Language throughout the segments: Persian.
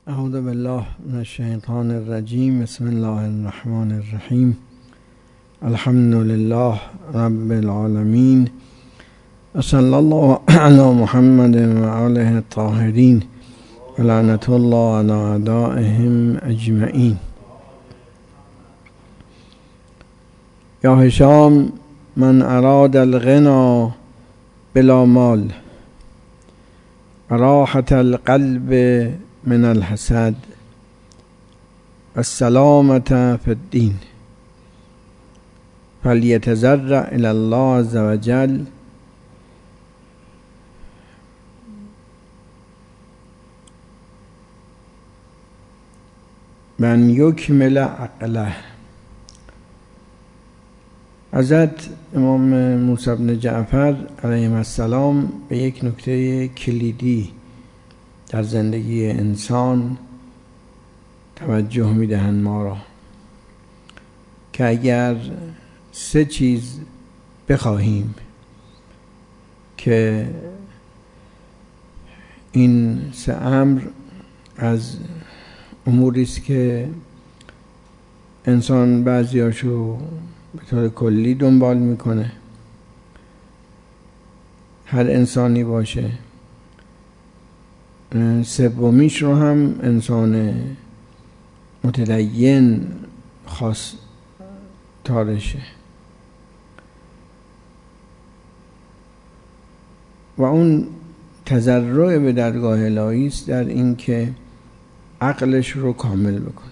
اعوذ بالله من الشیطان الرجیم. بسم الله الرحمن الرحیم. الحمد لله رب العالمین و صلی الله علی محمد و آله الطاهرین و لعنت الله علی اعدائهم اجمعین. یا هشام من اراد الغنا بلا مال و راحة القلب من الحسد و السلامة فی الدین فلیتضرع الی الله عز وجل من یکمل عقله. حضرت امام موسی بن جعفر علیه السلام به یک نکته کلیدی در زندگی انسان توجه می‌دهند ما را که اگر سه چیز بخواهیم که این سه امر از اموری است که انسان بعضیاشو به طور کلی دنبال میکنه، هر انسانی باشه، سومیش رو هم انسان متدین خاص تارشه و اون تضرع به درگاه الهی است در این که عقلش رو کامل بکنه.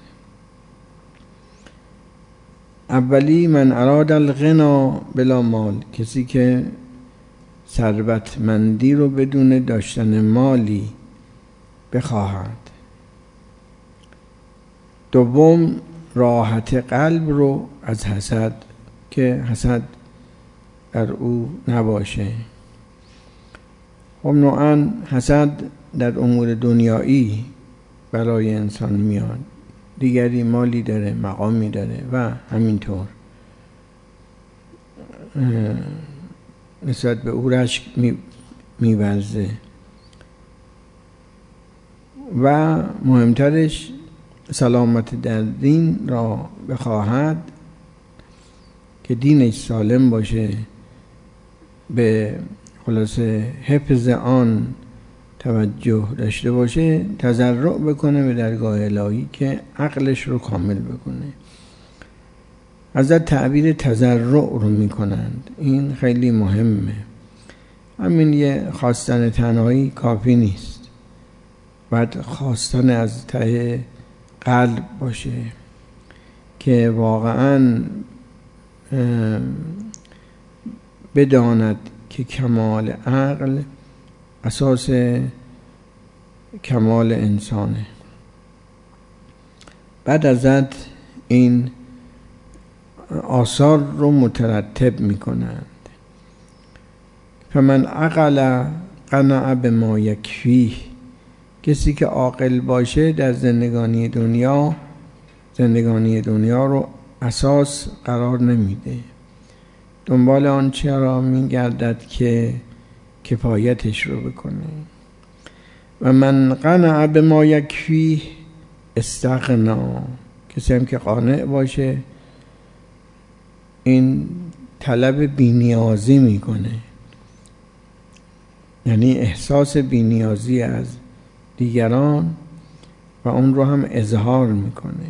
اولی من اراد الغنا بلا مال، کسی که ثروتمندی رو بدون داشتن مالی بخواهد. دوم راحت قلب رو از حسد، که حسد در او نباشه. خب نوعاً حسد در امور دنیایی برای انسان میاد، دیگری مالی داره، مقامی داره و همینطور نسبت به او رشک می‌ورزه و مهمترش سلامت در دین را بخواهد که دینش سالم باشه، به خلاصه حفظ آن توجه داشته باشه، تضرع بکنه به درگاه الهی که عقلش رو کامل بکنه. حضرت تعبیر تضرع رو میکنند، این خیلی مهمه. همین یه خواستن تنهایی کافی نیست، باید خواستن از ته قلب باشه که واقعاً بداند که کمال عقل اساس کمال انسانه. بعد ازت این آثار رو مترتب میکنند. فمن عقل قنع بما یکفیه، کسی که عاقل باشه در زندگانی دنیا رو اساس قرار نمیده، دنبال آن چرا میگردد که کفایتش رو بکنه. و من قنع بما یکفیه استغنا، کسی هم که قانع باشه این طلب بی‌نیازی میکنه، یعنی احساس بی‌نیازی از دیگران و اون رو هم اظهار میکنه.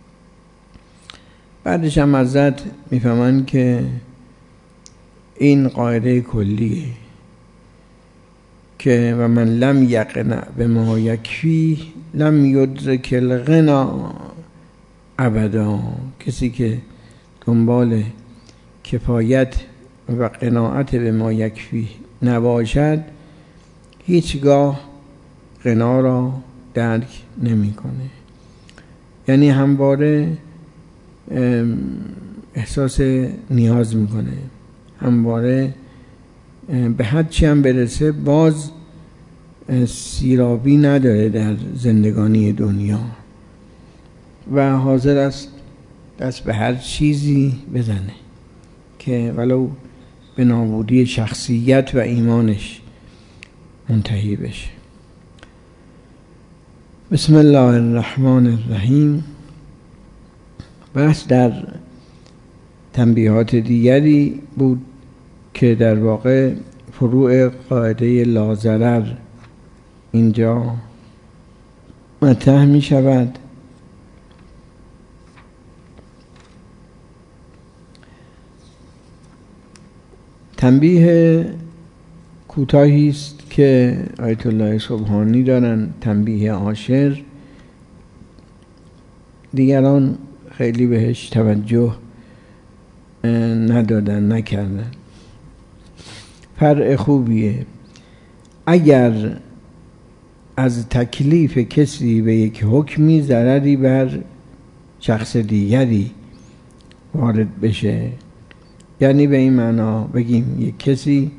بعدش هم حضرت میفهمن که این قاعده کلیه که و من لم یقنع بما یکفیه لم یدرک الغنا ابدا، کسی که دنبال کفایت و قناعت به ما یکفیه نباشد هیچگاه غنا را درک نمیکنه. یعنی همواره احساس نیاز میکنه، همواره به هر چی هم برسه باز سیرابی نداره در زندگانی دنیا و حاضر است دست به هر چیزی بزنه که ولو به نابودی شخصیت و ایمانش منتهی بشه. بسم الله الرحمن الرحیم. بحث در تنبیهات دیگری بود که در واقع فروع قاعده لاضرر اینجا مطرح می شود. تنبیه کوتاهی است که آیت الله سبحانی دارن، تنبیه عاشر. دیگران خیلی بهش توجه نکردن. فرع خوبیه. اگر از تکلیف کسی به یک حکمی ضرری بر شخص دیگری وارد بشه، یعنی به این معنا بگیم یک کسی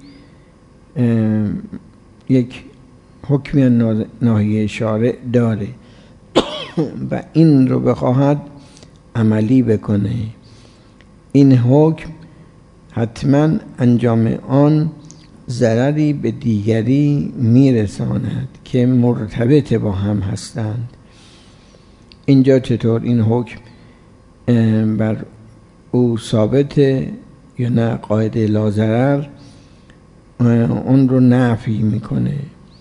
یک حکم ناحیه شارع داره و این رو بخواهد عملی بکنه، این حکم حتما انجام آن ضرری به دیگری میرساند که مرتبط با هم هستند. اینجا چطور این حکم بر او ثابته یا نه قاعده لاضرر اون رو نفی میکنه؟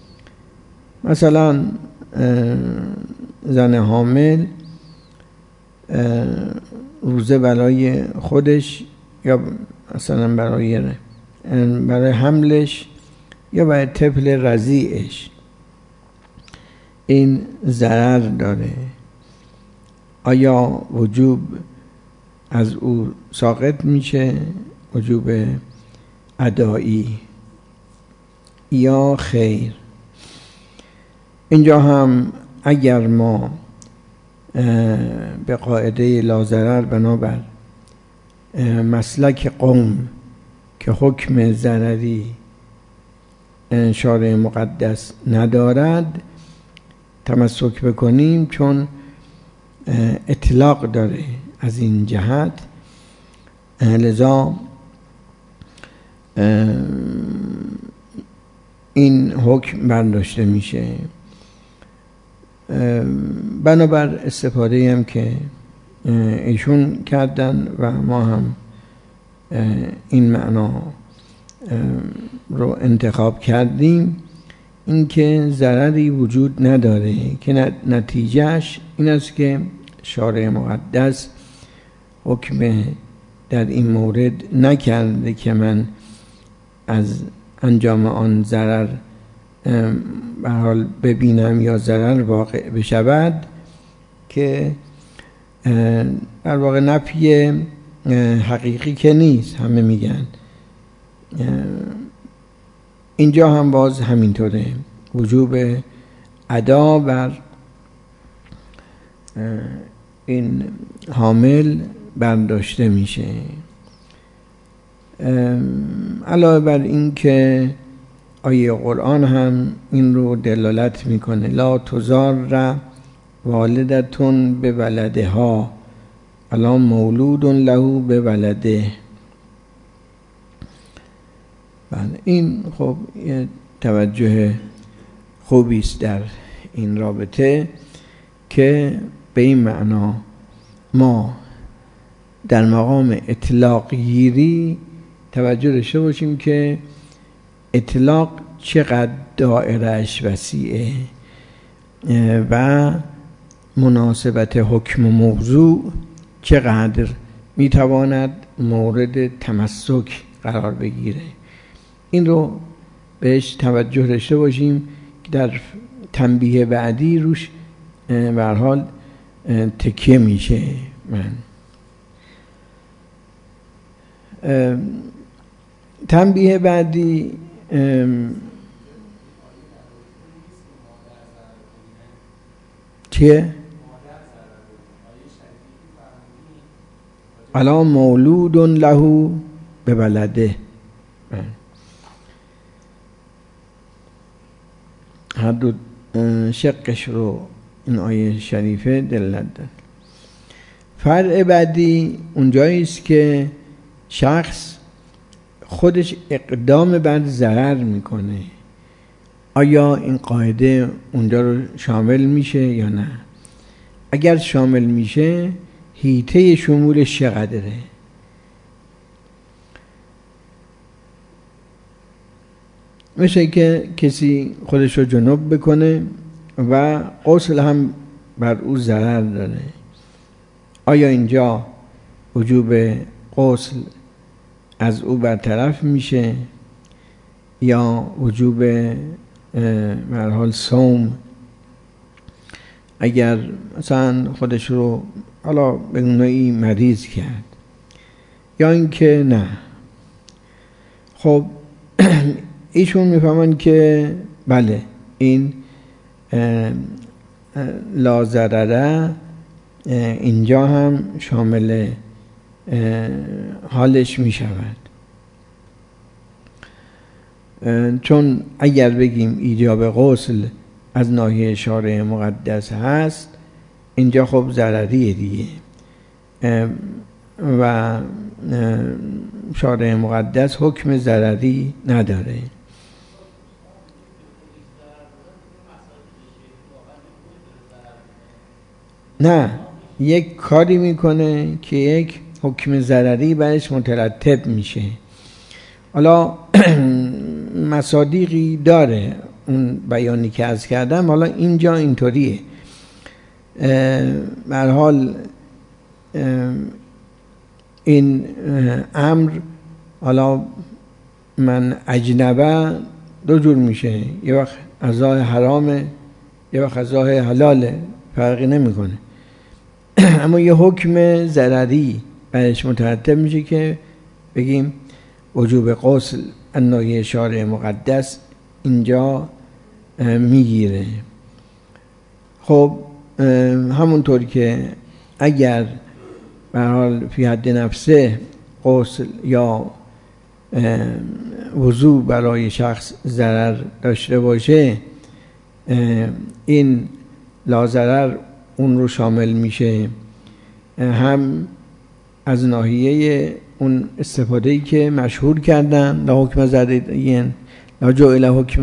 مثلا زن حامل روزه برای خودش یا مثلا برای حملش یا برای طفل رضیعش این ضرر داره، آیا وجوب از او ساقط میشه، وجوب ادایی، یا خیر؟ اینجا هم اگر ما به قاعده لاضرر بنابر مسلک قوم که حکم ضرری شارع مقدس ندارد تمسک بکنیم، چون اطلاق داره از این جهت، لذا این حکم برداشته میشه. بنابر استفاده هم که ایشون کردن و ما هم این معنا رو انتخاب کردیم، اینکه ضرری وجود نداره که نتیجهش این است که شارع مقدس حکم در این مورد نکرده که من از انجام آن ضرر به حال ببینم یا ضرر واقع بشود، که در واقع نفی حقیقی که نیست، همه میگن. اینجا هم باز همینطوره، وجوب ادا بر این حامل برداشته میشه. علاوه بر این که آیه قرآن هم این رو دلالت میکنه، لا تضار والدتون به ولدها ولا مولود له به ولده. بله، این خب یه توجه خوبی است در این رابطه که به این معنا ما در مقام اطلاق گیری توجه داشته باشیم که اطلاق چقدر دایره‌اش وسیعه و مناسبت حکم و موضوع چقدر میتواند مورد تمسک قرار بگیره. این رو بهش توجه داشته باشیم که در تنبیه بعدی روش به هر حال تکیه میشه. تنبیه بعدی چیه؟ الا مولود له به ولده. هر دو شقش رو این آیه شریفه دلالت داد. فرع بعدی اونجایی است که شخص خودش اقدام بر ضرر میکنه آیا این قاعده اونجا رو شامل میشه یا نه؟ اگر شامل میشه حیطه شمولش چقدره؟ مثل که کسی خودش رو جنوب بکنه و غسل هم بر او ضرر داره، آیا اینجا وجوب غسل از او برطرف میشه یا وجوب به هر حال صوم؟ اگر مثلا خودش رو حالا به نوعی مریض کرد یا اینکه نه، خب ایشون میفهمن که بله این لا ضرره اینجا هم شامل حالش می شود. چون اگر بگیم ایجاب غسل از ناحیه شارع مقدس هست، اینجا خب ضرریه دیگه و شارع مقدس حکم ضرری نداره. نه، یک کاری میکنه که یک حکم ضرری برش مترتب میشه. حالا مصادیقی داره اون بیانی که عرض کردم، حالا اینجا اینطوریه. به هر حال این امر، حالا من اجنبه دو جور میشه، یه وقت از راه حرامه یه وقت از راه حلاله، فرقی نمیکنه. اما یه حکم ضرری برش مترتب میشه که بگیم وجوب غسل از ناحیه شارع مقدس اینجا میگیره. خب همونطور که اگر به هر حال فی حد نفسه غسل یا وضو برای شخص ضرر داشته باشه، این لا ضرر اون رو شامل میشه، هم از ناحیه اون استفاده‌ای که مشهور کردن لا حکم ضرری لا جعل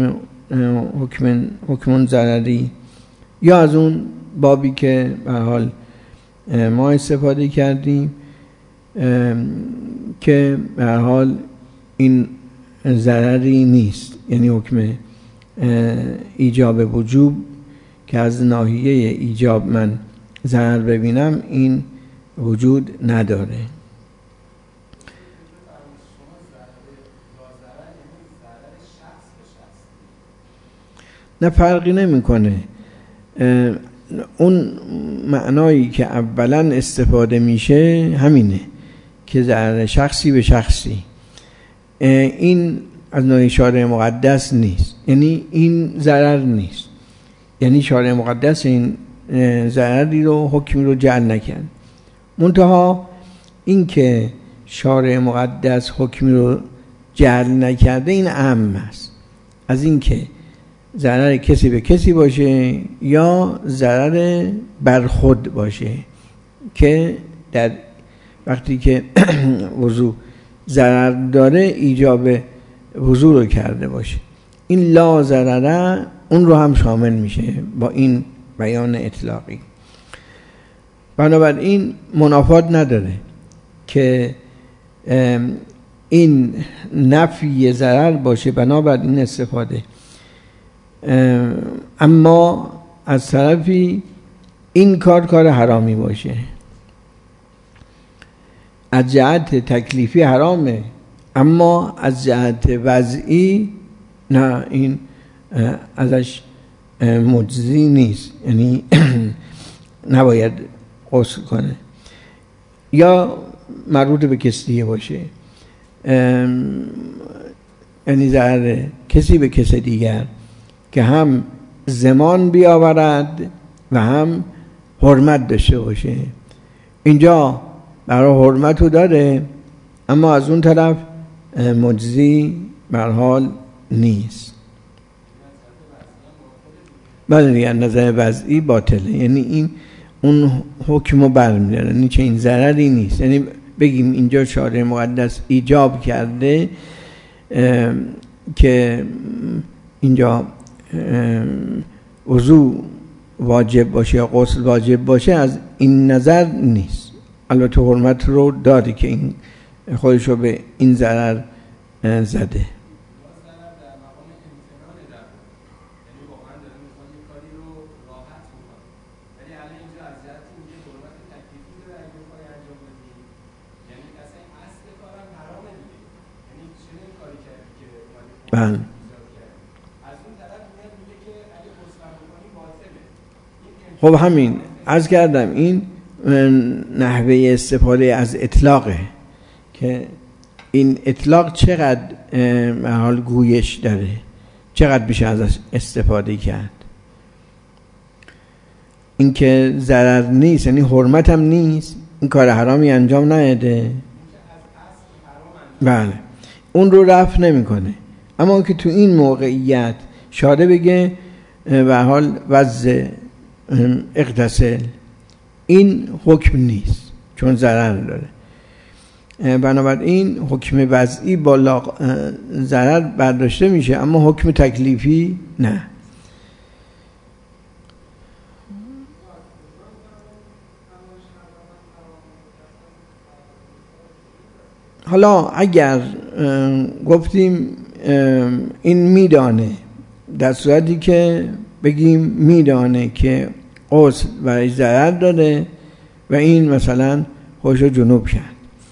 حکم ضرری، یا از اون بابی که به هر حال ما استفاده کردیم که به هر حال این ضرری نیست، یعنی حکم ایجاب وجوب که از ناحیه ایجاب من ضرر ببینم این وجود نداره. نه، فرقی نمیکنه. اون معنایی که اولا استفاده میشه همینه که ضرر شخصی به شخصی، این از نوع شارع مقدس نیست، یعنی این ضرر نیست، یعنی شارع مقدس این ضرری رو حکمی رو جعل نکرد. منتها این که شارع مقدس حکمی رو جعل نکرده این اهم است از این که ضرر کسی به کسی باشه یا ضرر بر خود باشه، که در وقتی که وضو ضرر داره ایجاب وضو رو کرده باشه، این لا ضرره اون رو هم شامل میشه با این بیان اطلاقی. بنابراین منافات نداره که این نفی ضرر باشه بنابراین این استفاده، اما از طرفی این کار حرامی باشه. از جهت تکلیفی حرامه، اما از جهت وضعی نه، این ازش مجزی نیست، یعنی نباید غسل کنه. یا مربوط به کسی دیگه باشه، یعنی ضرر کسی به کسی دیگر که هم زمان بیاورد و هم حرمت داشته باشه. اینجا برای حرمت رو داره، اما از اون طرف مجزی به هر حال نیست. بله، از نظر وضعی باطله، یعنی این اون حکم رو برمی‌داره، یعنی چه این ضرری نیست. یعنی بگیم اینجا شارع مقدس ایجاب کرده که اینجا وضو واجب باشه یا غسل واجب باشه از این نظر نیست. البته حرمت رو داره که این خودش رو به این ضرر زده. بله. خب همین عرض کردم این نحوه استفاده از اطلاقه که این اطلاق چقدر حال گویش داره، چقدر میشه ازش استفاده کرد. این که ضرر نیست یعنی حرمت هم نیست، این کار حرامی انجام نده، بله اون رو رفع نمیکنه. اما که تو این موقعیت شاره بگه به حال وضع اغتسل، این حکم نیست چون ضرر داره. بنابراین حکم وضعی با ضرر برداشته میشه اما حکم تکلیفی نه. حالا اگر گفتیم این میدانه، در صورتی که بگیم میدانه که غسل برای ضرر داره و این مثلا خودش رو جنوب کرد،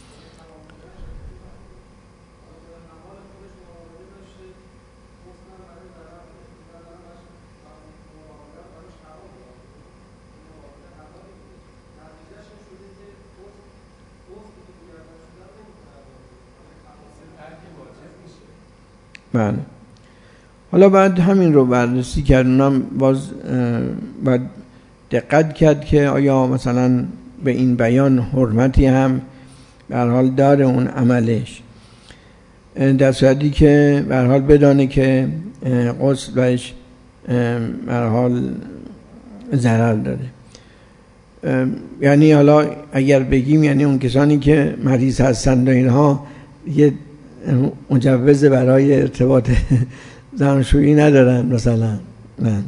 بله. حالا بعد همین رو بررسی کرد، اونم باز باید دقت کرد که آیا مثلا به این بیان حرمتی هم به هر حال داره اون عملش، در صورتی که به هر حال بدانه که غسل بهش به هر حال ضرر داره. یعنی حالا اگر بگیم یعنی اون کسانی که مریض هستند و اینها یه مجوز برای ارتباط زناشویی ندارن مثلا، نه.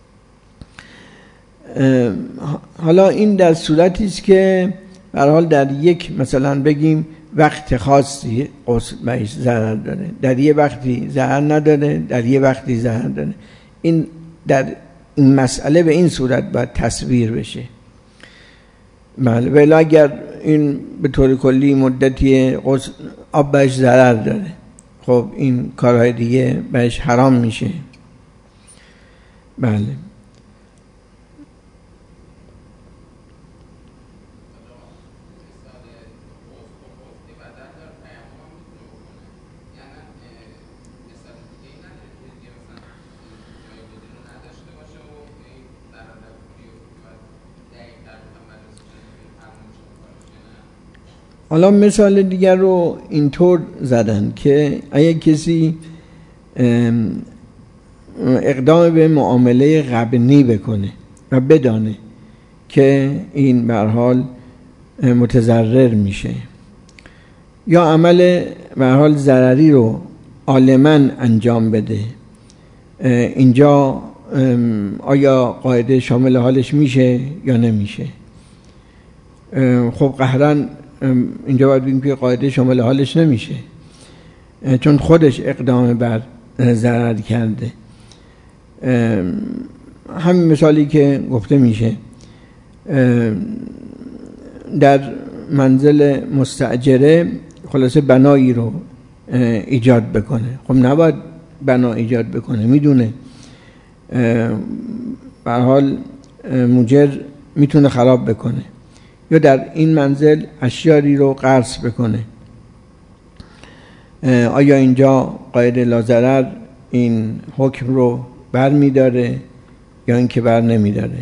حالا این در صورتی است که به هر حال در یک مثلا بگیم وقت خاصی غسل بهش ضرر داره، در یه وقتی ضرر نداره، در یه وقتی ضرر داره. این در این مسئله به این صورت باید تصویر بشه. بله. ولی اگر این به طور کلی مدتی غسل آب بهش ضرر داره، خب این کارهای دیگه بهش حرام میشه. بله. حالا مثال دیگر رو اینطور زدن که اگه کسی اقدام به معامله غبنی بکنه و بدانه که این به هر حال متضرر میشه، یا عمل به هر حال ضرری رو عالماً انجام بده، اینجا آیا قاعده شامل حالش میشه یا نمیشه؟ خب قهراً اینجا باید بگیم که قاعده شامل حالش نمیشه، چون خودش اقدام بر ضرر کرده. همین مثالی که گفته میشه در منزل مستاجره خلاصه بنایی رو ایجاد بکنه، خب نباید بنا ایجاد بکنه، میدونه به هر حال مجر میتونه خراب بکنه، یا در این منزل اشیاری رو قرض بکنه، آیا اینجا قاعده لاضرر این حکم رو بر میداره یا اینکه بر نمیداره؟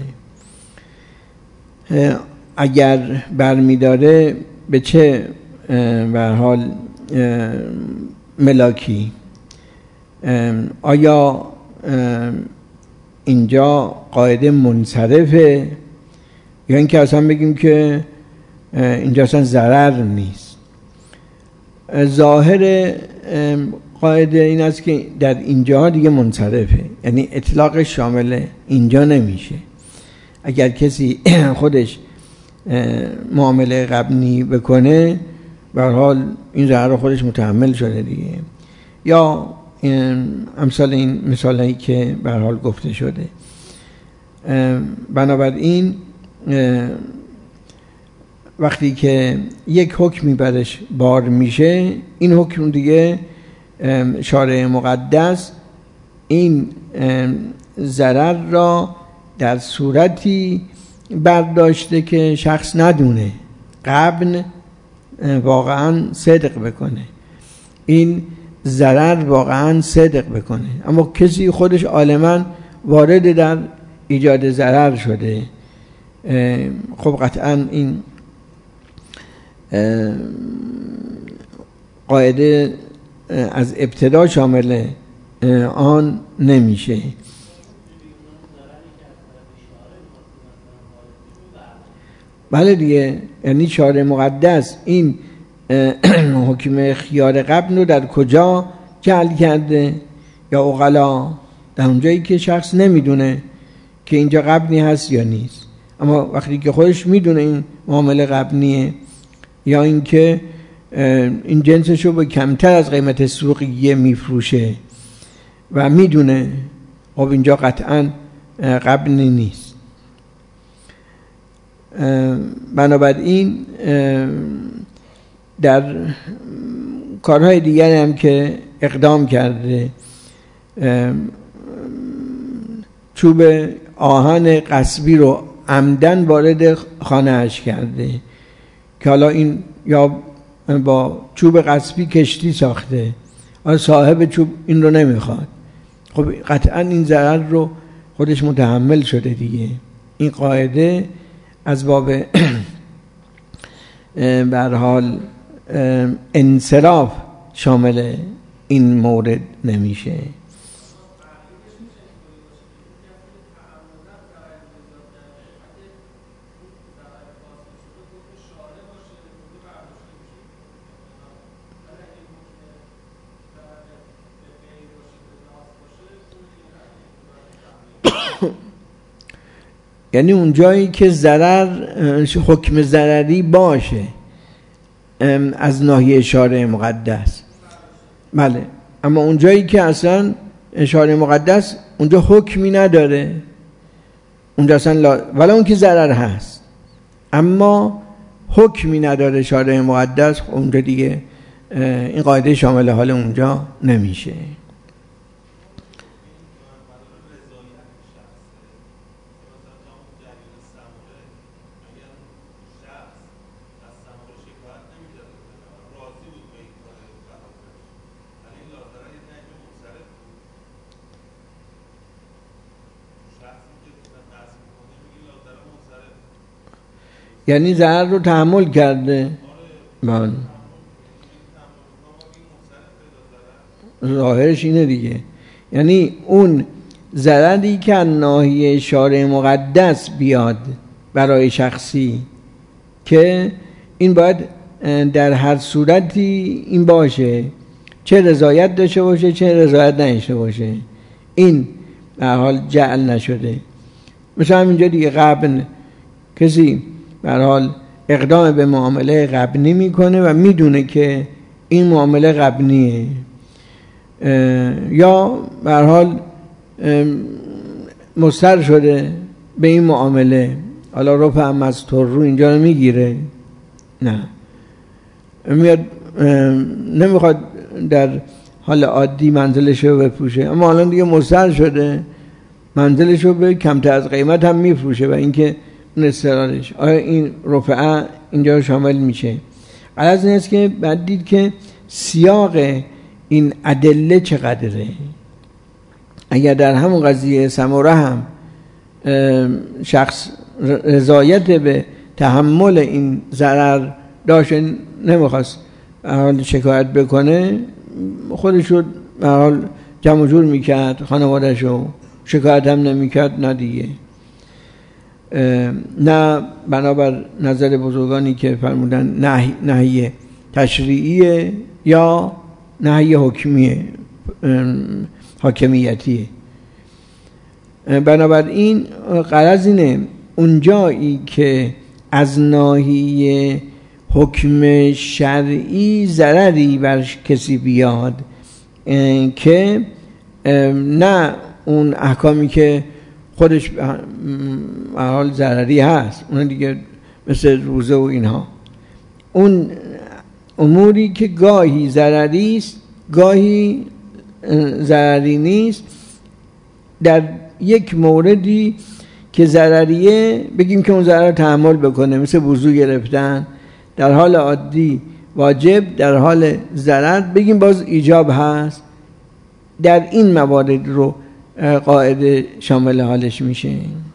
اگر بر میداره به چه به هر حال ملاکی؟ آیا اینجا قاعده منصرفه یا اینکه اصلا بگیم که اینجا اصلا ضرر نیست؟ ظاهر قاعده این است که در اینجا دیگه منصرفه، یعنی اطلاق شامل اینجا نمیشه. اگر کسی خودش معامله غبنی بکنه به هر حال این ضرر رو خودش متحمل شده دیگه، یا امثال این مثالایی که به هر حال گفته شده. بنابراین وقتی که یک حکمی برش بار میشه، این حکم دیگه شارع مقدس این ضرر را در صورتی برداشته که شخص ندونه، غبن واقعا صدق بکنه، این ضرر واقعا صدق بکنه، اما کسی خودش عالما وارد در ایجاد ضرر شده، خب قطعا این قاعده از ابتدا شامل آن نمیشه. بله دیگه، یعنی شارع مقدس این حکم خیار غبن رو در کجا جعل کرده؟ یا عقلا در اونجایی که شخص نمیدونه که اینجا غبنی هست یا نیست، اما وقتی که خودش میدونه این معامله غبنیه، یا اینکه این جنسشو به کمتر از قیمت سوقیه میفروشه و میدونه خب اینجا قطعا غبنی نیست. بنابراین در کارهای دیگری هم که اقدام کرده، چوب آهن قصبی رو عمدن وارد خانه اش کرده که حالا این یا با چوب قصبی کشتی ساخته، صاحب چوب این رو نمیخواد، خب قطعا این ضرر رو خودش متحمل شده دیگه. این قاعده از باب به هر حال انصراف شامل این مورد نمیشه. یعنی اون جایی که حکم ضرری باشه از ناحیه شارع مقدس، بله، اما اون جایی که اصلا شارع مقدس اونجا حکمی نداره، اونجا اصلا ولی اون که ضرر هست اما حکمی نداره شارع مقدس، اونجا دیگه این قاعده شامل حال اونجا نمیشه. یعنی ضرر رو تحمل کرده. بله، ظاهرش اینه دیگه، یعنی اون ضرری که از ناحیه شارع مقدس بیاد برای شخصی که این باید در هر صورتی این باشه، چه رضایت داشته باشه چه رضایت نداشته باشه، این به هر حال جعل نشده. مثلا اینجا دیگه غبن، کسی به هر حال اقدام به معامله غبنی میکنه و میدونه که این معامله غبنیه، یا به هر حال مضطر شده به این معامله، حالا رفع مستر رو اینجا رو میگیره، نه میاد نمیخواد در حال عادی منزلش رو بفروشه، اما حالا دیگه مضطر شده منزلش رو به کمتر از قیمت هم میفروشه و اینکه اون استقرارش، آیا این رفعه اینجا شامل میشه؟ غرض این است که بعد دید که سیاق این ادله چقدره. اگر در همون قضیه سموره هم شخص رضایت به تحمل این ضرر داشت، نمیخواست حال شکایت بکنه، خودش رو حال جمع جور میکرد، خانواده‌اش رو شکایت هم نمیکرد، نه دیگه، نه بنابر نظر بزرگانی که فرمودن نهی تشریعیه یا نهی حاکمیتیه. بنابراین غرض اینه اونجایی که از ناحیه حکم شرعی ضرری بر کسی بیاد که نه اون احکامی که خودش به حال ضرری هست، اون دیگه مثل روزه و اینها، اون اموری که گاهی ضرری است گاهی ضرری نیست، در یک موردی که ضرریه بگیم که اون ضرر تحمل بکنه، مثل وضو گرفتن در حال عادی واجب، در حال ضرر بگیم باز ایجاب هست. در این موارد رو قاعده شامل حالش میشه.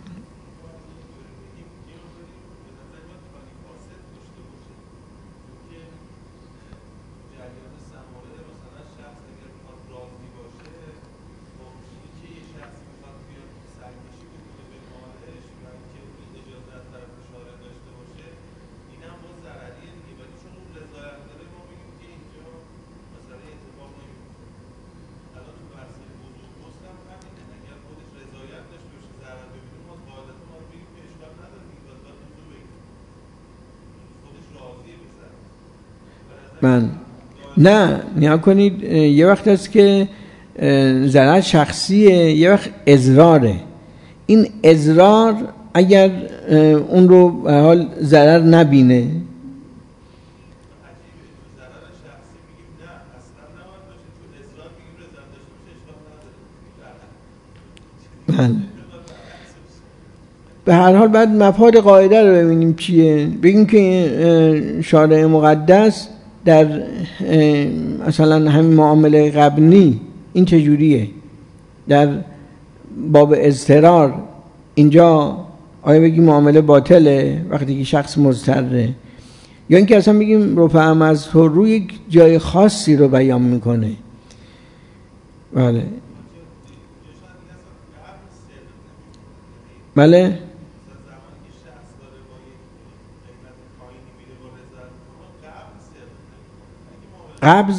نه نیا کنید، یه وقت هست که ضرر شخصیه، یه وقت اضراره. این اضرار اگر اون رو به حال ضرر نبینه، به هر حال بعد مفاد قاعده رو ببینیم چیه. بگیم که شارع مقدس در مثلا همین معامله غبنی این چجوریه، در باب اضطرار اینجا آیا بگیم معامله باطله وقتی که شخص مضطره، یا اینکه اصلا بگیم رفع از تو روی جای خاصی رو بیان میکنه. بله بله قبض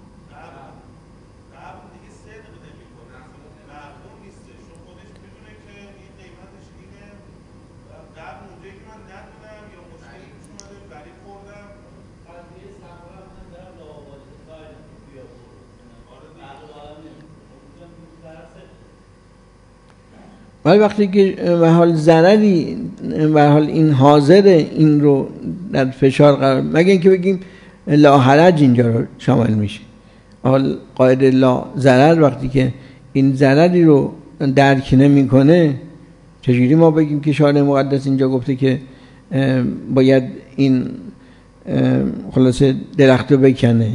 ولی وقتی که به حال ضرری به حال این حاضر این رو در فشار قرار، مگه اینکه بگیم لا حرج اینجا رو شامل میشه. حال قاعده لا ضرر وقتی که این ضرری رو درک نمیکنه، چجوری ما بگیم که شارع مقدس اینجا گفته که باید این خلاصه درخت رو بکنه؟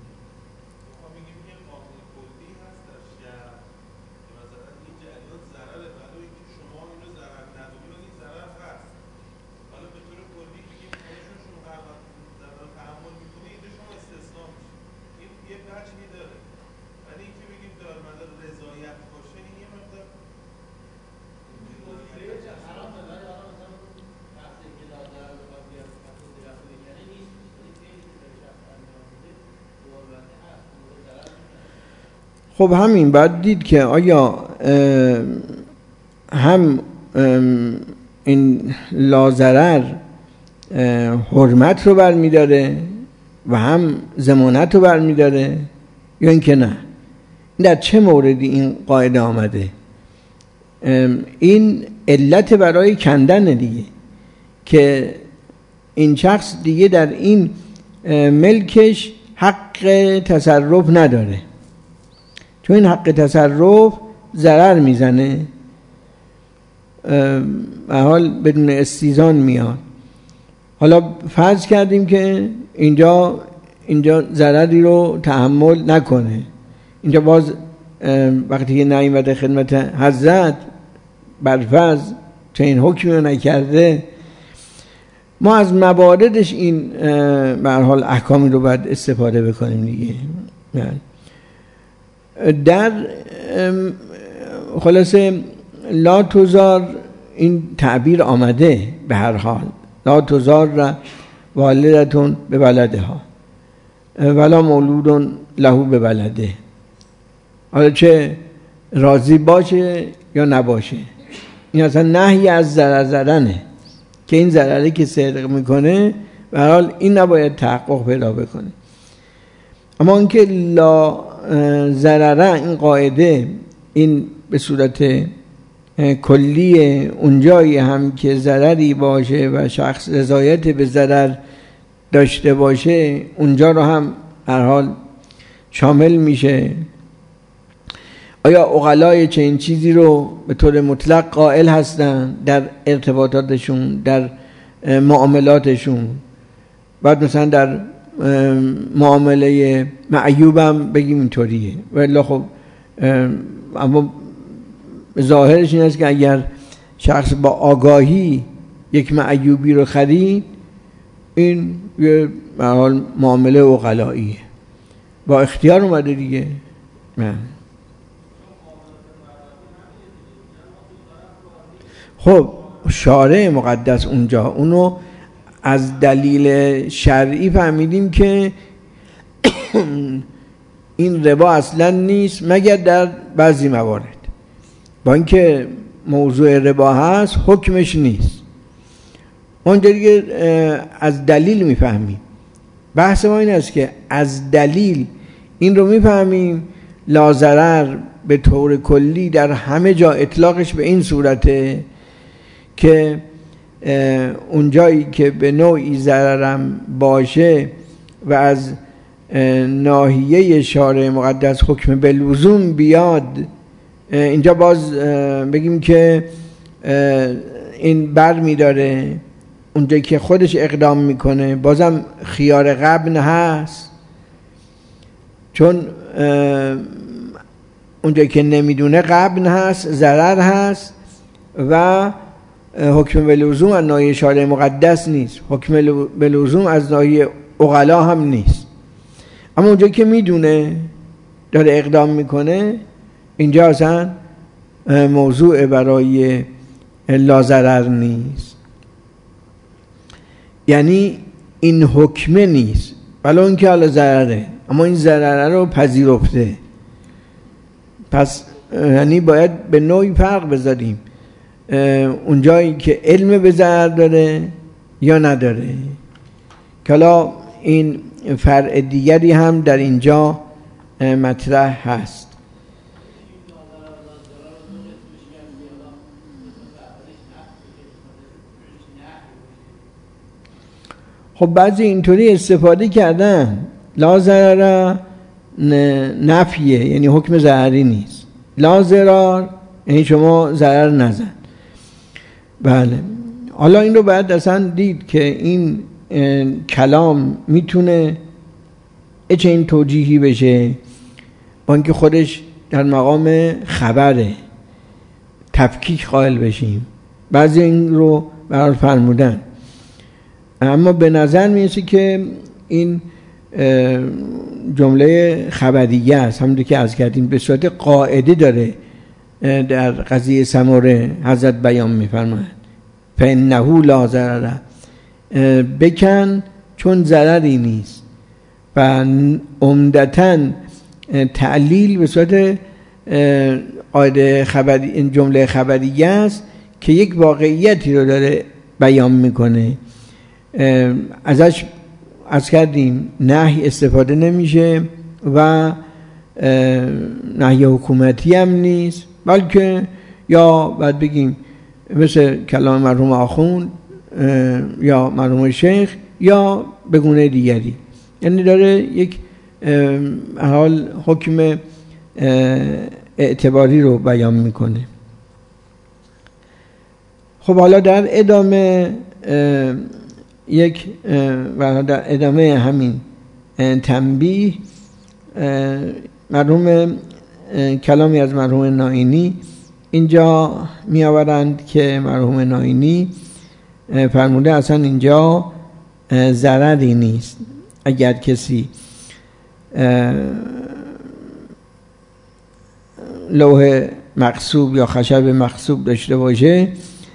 خب همین بعد دید که آیا هم این لازرر حرمت رو برمیداره و هم ضمانت رو برمیداره یا اینکه نه. در چه موردی این قاعده آمده؟ این علت برای کندن دیگه، که این شخص دیگه در این ملکش حق تصرف نداره، چون این حق تصرف ضرر میزنه، به حال بدون استیزان میاد. حالا فرض کردیم که اینجا ضرری رو تحمل نکنه، اینجا باز وقتی که نیامده خدمت حضرت برفرض چه این حکمی رو نکرده، ما از مواردش این به هر حال احکامی رو باید استفاده بکنیم دیگه. در خلاصه لا تزار این تعبیر آمده، به هر حال لا تزار والدتون به ولدها، ولا مولود له به ولده. حالا چه راضی باشه یا نباشه، این اصلا نهی از ضرر زدنه که این ضرری که صدق میکنه به هر حال این نباید تحقق پیدا بکنه. اما اینکه لا ضرره، این قاعده، این به صورت کلی اونجایی هم که ضرری باشه و شخص رضایت به ضرر داشته باشه اونجا رو هم هر حال شامل میشه. آیا عقلای چنین چیزی رو به طور مطلق قائل هستن در ارتباطاتشون، در معاملاتشون؟ بعد مثلا در معامله معیوب هم بگیم اینطوریه، ولی خب اما ظاهرش این است که اگر شخص با آگاهی یک معیوبی رو خرید، این یه به هر حال معامله عقلاییه، با اختیار اومده دیگه. خب شارع مقدس اونجا اونو از دلیل شرعی فهمیدیم که این ربا اصلا نیست مگر در بعضی موارد. با اینکه موضوع ربا هست حکمش نیست، اونجا دیگه از دلیل میفهمیم. بحث ما این است که از دلیل این رو میفهمیم لا ضرر به طور کلی در همه جا اطلاقش به این صورته که اونجایی که به نوعی ضررم باشه و از ناحیه شارع مقدس حکم باللزوم بیاد، اینجا باز بگیم که این بر میداره. اونجایی که خودش اقدام میکنه بازم خیار غبن هست، چون اونجایی که نمیدونه غبن هست، ضرر هست و حکم باللزوم از ناحیه شارع مقدس نیست، حکم باللزوم از ناحیه عقلا هم نیست. اما اونجایی که میدونه داره اقدام میکنه، اینجا اصلا موضوع برای لا ضرر نیست. یعنی این حکمه نیست، ولی اون که حالا ضرره، اما این ضرره رو پذیرفته. پس یعنی باید به نوعی فرق بذاریم اونجایی که علم به ضرر داره یا نداره، که حالا این فرع دیگری هم در اینجا مطرح هست. خب بعضی اینطوری استفاده کردن لا ضرر نفیه، یعنی حکم ضرری نیست. لا ضرر یعنی شما ضرر نزن. بله، حالا این رو باید اصلا دید که این کلام میتونه چه این توجیهی بشه با اینکه خودش در مقام خبره، تفکیک قائل بشیم. بعضی این رو برای فرمودن، اما به نظر میرسه که این جمله خبریه است، همونطور که عرض کردیم به صورت قاعده داره در قضیه سمره حضرت بیان میفرمایند فإنه لا ضرر، بکن چون ضرری نیست. و عمدتاً تعلیل به صورت قاعده خبری، این جمله خبریه است که یک واقعیتی رو داره بیان میکنه. ازش عرض کردیم نهی استفاده نمیشه و نهی حکومتی هم نیست، بلکه یا باید بگیم مثل کلام مرحوم آخوند یا مرحوم شیخ یا به گونه دیگری، یعنی داره یک حال حکم اعتباری رو بیان میکنه. خب حالا در ادامه در ادامه همین تنبیه مرحوم کلامی از مرحوم نائینی اینجا می آورند که مرحوم نائینی فرموده اصلا اینجا ضرری نیست اگر کسی لوح مغصوب یا خشب مغصوب داشته باشه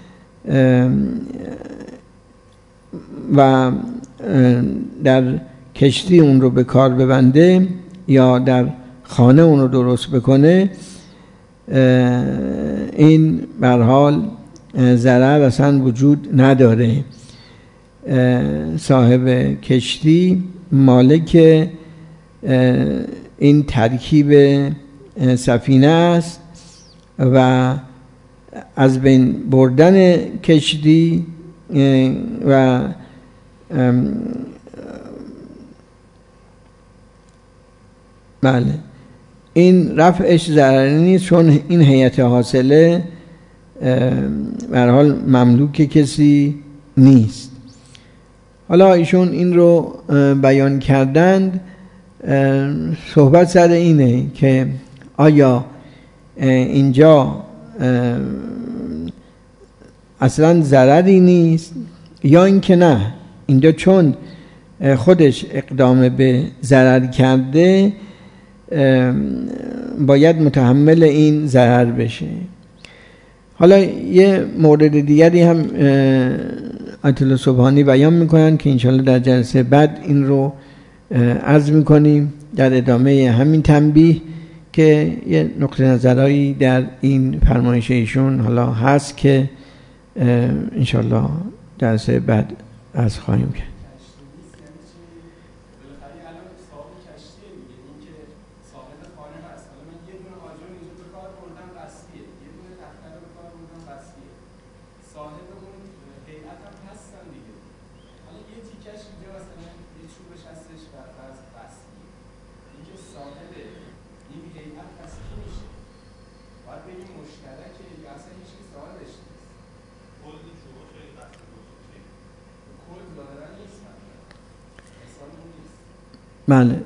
و در کشتی اون رو به کار ببنده یا در خانه اون رو درست بکنه، این به هر حال ضرر اصلا وجود نداره. صاحب کشتی مالک این ترکیب سفینه است و از بین بردن کشتی و بله این رفعش ضرری نیست، چون این هیئت حاصله به هر حال مملوک کسی نیست. حالا ایشون این رو بیان کردند. صحبت سر اینه که آیا اینجا اصلا ضرری نیست یا اینکه نه، اینجا چون خودش اقدام به ضرر کرده باید متحمل این ضرر بشه. حالا یه مورد دیگری هم آیت الله سبحانی بیان میکنن که انشالله در جلسه بعد این رو عرض میکنیم در ادامه همین تنبیه که یه نقطه نظرهایی در این فرمایش ایشون حالا هست که انشالله جلسه بعد عرض خواهیم کرد. بله،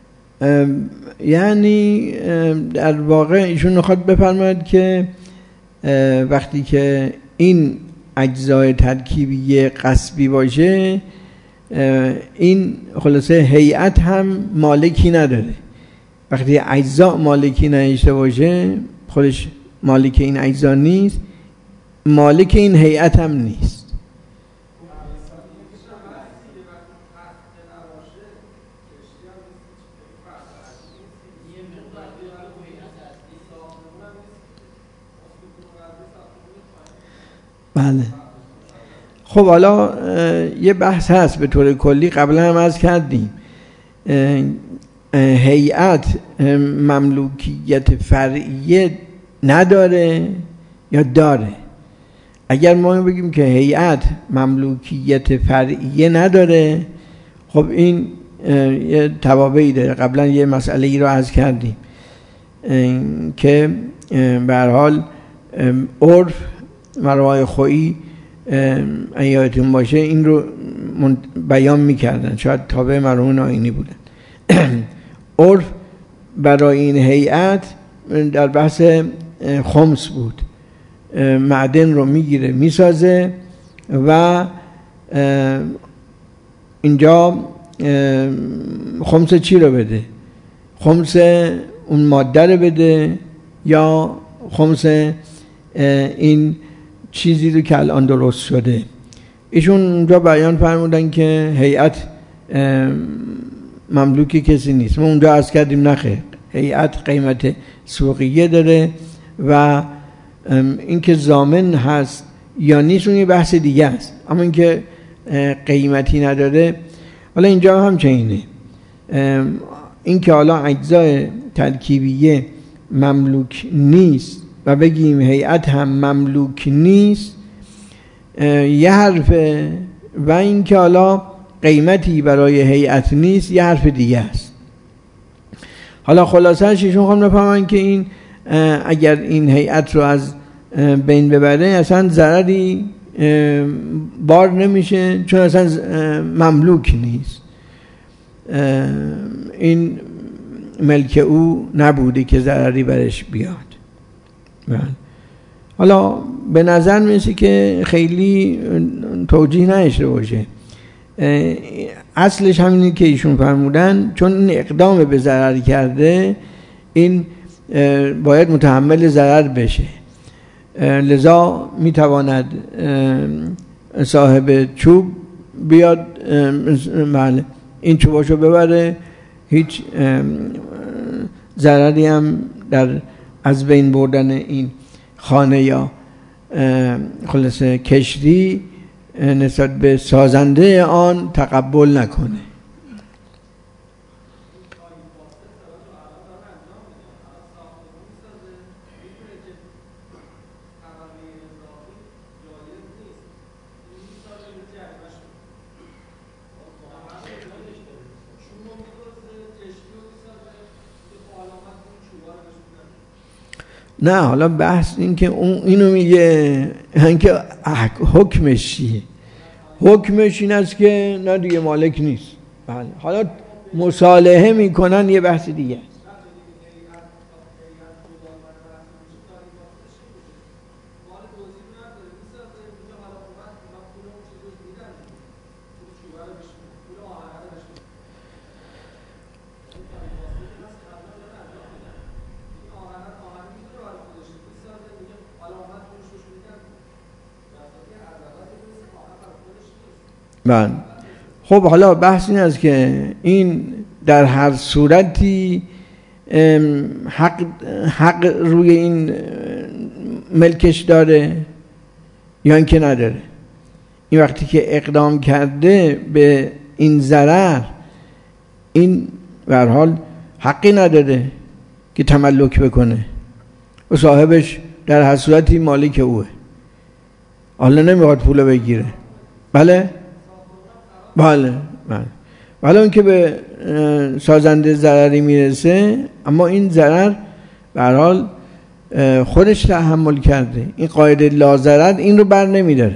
یعنی در واقع ایشون میخواد بفرماید که وقتی که این اجزای ترکیبی قصبی باشه، این خلاصه هیئت هم مالکی نداره. وقتی اجزا مالکی نداشته باشه، خودش مالک این اجزا نیست، مالک این هیئت هم نیست. بله. خب حالا یه بحث هست به طور کلی، قبلا هم عرض کردیم، هیئت مملوکیت فرعیه نداره یا داره؟ اگر ما بگیم که هیئت مملوکیت فرعیه نداره، خب این یه توابعی داره. قبلا یه مسئله ای رو عرض کردیم که به هر حال عرف مروای خویی ایاتون باشه این رو بیان میکردن، شاید تابع مرحوم آیینی بودن. عرف برای این هیئت در بحث خمس بود، معدن رو میگیره میسازه و اینجا خمس چی رو بده؟ خمس اون ماده رو بده یا خمس این چیزی رو که الان درست شده؟ ایشون اونجا بیان فرمودن که هیئت مملوکی کسی نیست. ما اونجا عرض کردیم نخیر، هیئت قیمت سوقیه داره و اینکه ضامن هست یا نیست اون یه بحث دیگه است، اما اینکه قیمتی نداره. حالا اینجا هم چنینه، اینکه حالا اجزای ترکیبیه مملوک نیست و بگیم هیئت هم مملوک نیست یه حرفه، و اینکه حالا قیمتی برای هیئت نیست یه حرف دیگه است. حالا خلاصه‌اش ایشون خواهم نفهمن که این اگر این هیئت رو از بین ببره اصلا ضرری بار نمیشه، چون اصلا مملوک نیست، این ملک او نبوده که ضرری برش بیاد. حالا به نظر میرسه که خیلی توجیه نشه باشه، اصلش همینه که ایشون فرمودن، چون این اقدام به ضرر کرده این باید متحمل ضرر بشه، لذا میتواند صاحب چوب بیاد این چوباشو ببره، هیچ ضرری هم در از بین بردن این خانه یا خلاصه کشتی نسبت به سازنده آن تقبل نکنه. نه حالا بحث این که اینو میگه اینکه حکمش چیه. حکمش این است که نه دیگه مالک نیست. بله. حالا مصالحه میکنن یه بحث دیگه. بله. خب حالا بحث این است که این در هر صورتی حق روی این ملکش داره یا اینکه نداره. این وقتی که اقدام کرده به این ضرر، این به هر حال حقی نداره که تملک بکنه و صاحبش در هر صورتی مالک اوه. حالا نمیخواد پول بگیره. بله بله بله. ولی اون که به سازنده ضرری میرسه، اما این ضرر به هر حال خودش تحمل کرده. این قاعده لا ضرر این رو بر نمیداره.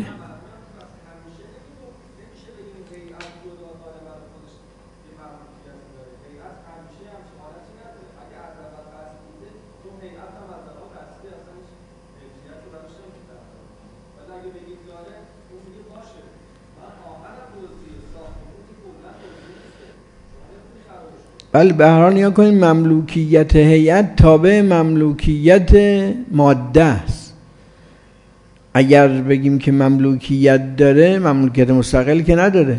بله به هر حال نیا کنید مملوکیت هیئت تابع مملوکیت ماده است. اگر بگیم که مملوکیت داره، مملوکیت مستقل که نداره.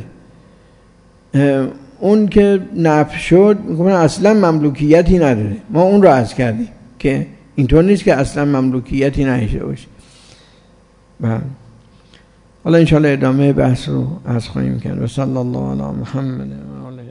اون که نفی شد میگم اصلا مملوکیتی نداره. ما اون رو عرض کردیم که اینطور نیست که اصلا مملوکیتی نداشته باشه. بله. حالا انشاءالله ادامه بحث رو عرض خواهیم کرد. و صلی الله علی محمد و آله